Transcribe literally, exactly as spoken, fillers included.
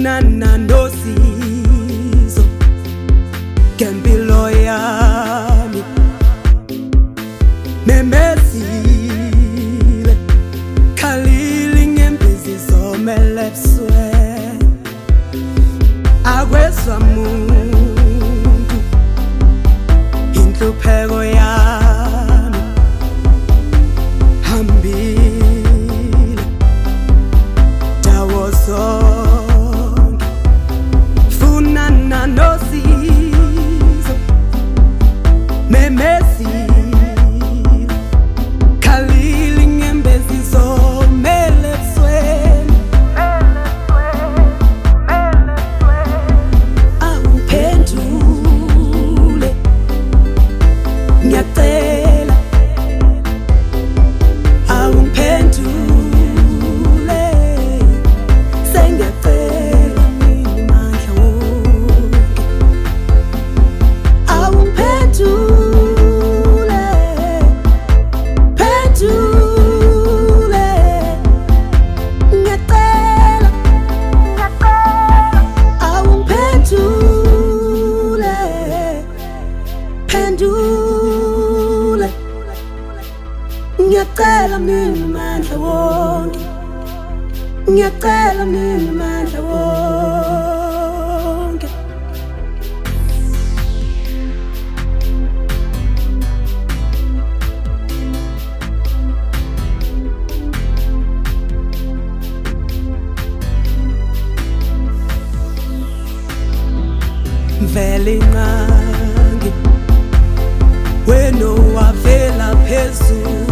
Funana nosizo ngempilo yami memezile khalili ngempezi zomele ebuswe akwezwa muntu inhlupheko yami hambile dawo zonke funana nosizo memezile khalili ngempezi zomele ebusweni awuphendule ngiyacela awuphendule sengiyacela mina mandla wonke awuphendule phendule ngiyacela awuphendule phendule ngiyacela mina mandla wonke ngiyacela mina mandla wonke vele inqangi wena wavela phezulu